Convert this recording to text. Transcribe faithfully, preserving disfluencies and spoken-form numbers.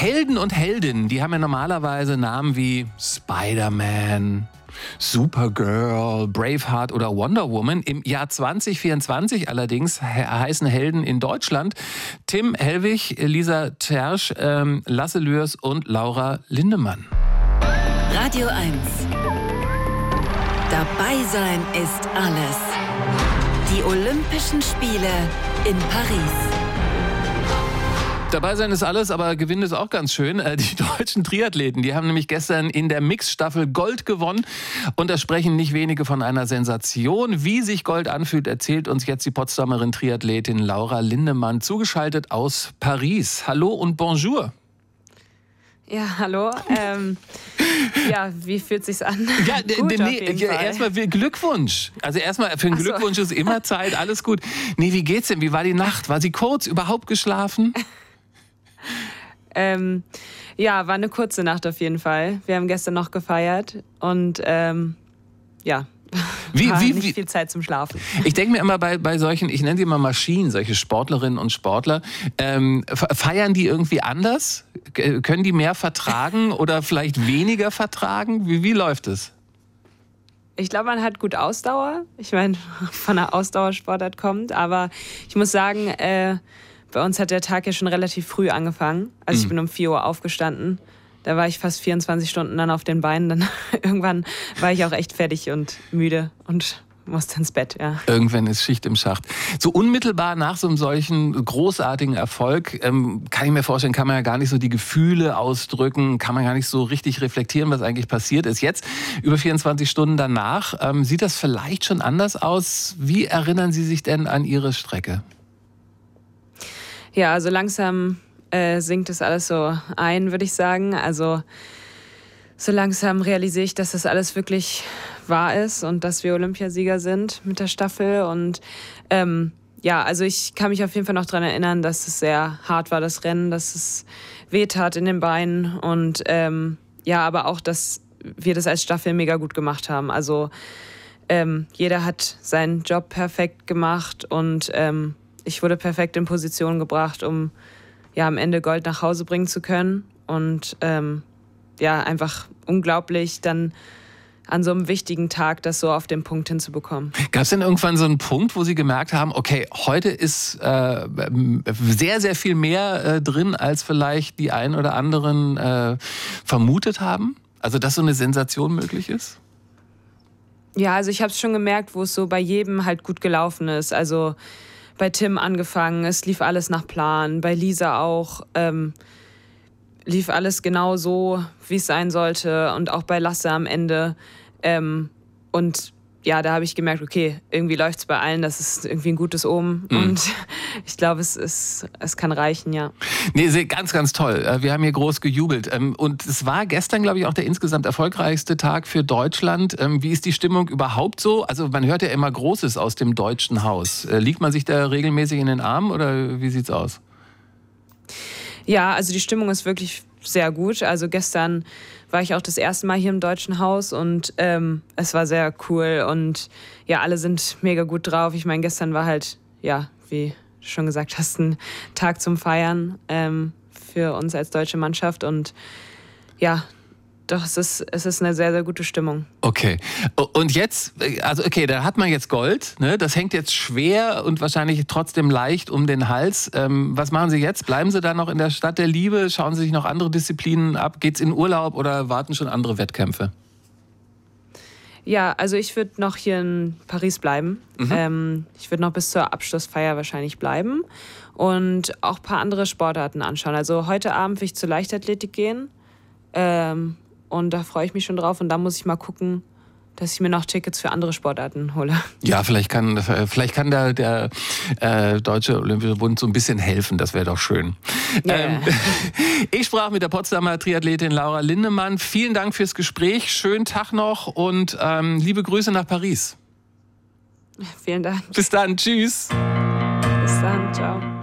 Helden und Heldinnen, die haben ja normalerweise Namen wie Spider-Man, Supergirl, Braveheart oder Wonder Woman. Im Jahr zwanzig vierundzwanzig allerdings he- heißen Helden in Deutschland Tim Hellwig, Lisa Tersch, ähm, Lasse Lührs und Laura Lindemann. Radio eins. Dabei sein ist alles. Die Olympischen Spiele in Paris. Dabei sein ist alles, aber gewinnen ist auch ganz schön. Die deutschen Triathleten, die haben nämlich gestern in der Mixstaffel Gold gewonnen. Und da sprechen nicht wenige von einer Sensation. Wie sich Gold anfühlt, erzählt uns jetzt die Potsdamerin Triathletin Laura Lindemann, zugeschaltet aus Paris. Hallo und bonjour. Ja, hallo. Ähm, ja, wie fühlt sich's an? Ja, gut, nee, ja, erstmal Glückwunsch. Also erstmal für einen Ach so. Glückwunsch ist immer Zeit, alles gut. Nee, wie geht's denn? Wie war die Nacht? War sie kurz? Überhaupt geschlafen? Ähm, ja, war eine kurze Nacht auf jeden Fall. Wir haben gestern noch gefeiert und ähm, ja, Wie, war wie, nicht wie? viel Zeit zum Schlafen. Ich denke mir immer bei, bei solchen, ich nenne sie mal Maschinen, solche Sportlerinnen und Sportler, ähm, feiern die irgendwie anders? K- Können die mehr vertragen oder vielleicht weniger vertragen? Wie, wie läuft es? Ich glaube, man hat gut Ausdauer. Ich meine, von einer Ausdauersportart kommt, aber ich muss sagen, äh, bei uns hat der Tag ja schon relativ früh angefangen. Also ich Mhm. bin um vier Uhr aufgestanden. Da war ich fast vierundzwanzig Stunden dann auf den Beinen. Dann irgendwann war ich auch echt fertig und müde und musste ins Bett, ja. Irgendwann ist Schicht im Schacht. So unmittelbar nach so einem solchen großartigen Erfolg, ähm, kann ich mir vorstellen, kann man ja gar nicht so die Gefühle ausdrücken, kann man gar nicht so richtig reflektieren, was eigentlich passiert ist. Jetzt, über vierundzwanzig Stunden danach, ähm, sieht das vielleicht schon anders aus. Wie erinnern Sie sich denn an Ihre Strecke? Ja, also langsam äh, sinkt das alles so ein, würde ich sagen. Also so langsam realisiere ich, dass das alles wirklich wahr ist und dass wir Olympiasieger sind mit der Staffel. Und ähm, ja, also ich kann mich auf jeden Fall noch daran erinnern, dass es sehr hart war, das Rennen, dass es wehtat in den Beinen. Und ähm, ja, aber auch, dass wir das als Staffel mega gut gemacht haben. Also ähm, jeder hat seinen Job perfekt gemacht und ähm, ich wurde perfekt in Position gebracht, um ja am Ende Gold nach Hause bringen zu können. Und ähm, ja, einfach unglaublich, dann an so einem wichtigen Tag das so auf den Punkt hinzubekommen. Gab es denn irgendwann so einen Punkt, wo Sie gemerkt haben, okay, heute ist äh, sehr, sehr viel mehr äh, drin, als vielleicht die einen oder anderen äh, vermutet haben? Also, dass so eine Sensation möglich ist? Ja, also ich habe es schon gemerkt, wo es so bei jedem halt gut gelaufen ist. Also bei Tim angefangen, es lief alles nach Plan, bei Lisa auch, ähm, lief alles genau so, wie es sein sollte und auch bei Lasse am Ende. Ähm, und ja, da habe ich gemerkt, okay, irgendwie läuft es bei allen, das ist irgendwie ein gutes Omen Mhm. und ich glaube, es, ist, es kann reichen, ja. Nee, sehr- ganz, ganz toll. Äh, Wir haben hier groß gejubelt. Ähm, Und es war gestern, glaube ich, auch der insgesamt erfolgreichste Tag für Deutschland. Ähm, Wie ist die Stimmung überhaupt so? Also man hört ja immer Großes aus dem deutschen Haus. Äh, Liegt man sich da regelmäßig in den Armen oder wie sieht's aus? Ja, also die Stimmung ist wirklich sehr gut. Also gestern war ich auch das erste Mal hier im Deutschen Haus und ähm, es war sehr cool und ja, alle sind mega gut drauf. Ich meine, gestern war halt, ja, wie du schon gesagt hast, ein Tag zum Feiern ähm, für uns als deutsche Mannschaft und ja, doch, es ist, es ist eine sehr, sehr gute Stimmung. Okay. Und jetzt, also okay, da hat man jetzt Gold, ne? Das hängt jetzt schwer und wahrscheinlich trotzdem leicht um den Hals. Ähm, was machen Sie jetzt? Bleiben Sie da noch in der Stadt der Liebe? Schauen Sie sich noch andere Disziplinen ab? Geht's in Urlaub oder warten schon andere Wettkämpfe? Ja, also ich würde noch hier in Paris bleiben. Mhm. Ähm, ich würde noch bis zur Abschlussfeier wahrscheinlich bleiben und auch ein paar andere Sportarten anschauen. Also heute Abend will ich zur Leichtathletik gehen ähm, und da freue ich mich schon drauf. Und da muss ich mal gucken, dass ich mir noch Tickets für andere Sportarten hole. Ja, vielleicht kann, vielleicht kann der, der äh, Deutsche Olympische Bund so ein bisschen helfen. Das wäre doch schön. Ja. Ähm, ich sprach mit der Potsdamer Triathletin Laura Lindemann. Vielen Dank fürs Gespräch. Schönen Tag noch und ähm, liebe Grüße nach Paris. Vielen Dank. Bis dann. Tschüss. Bis dann. Ciao.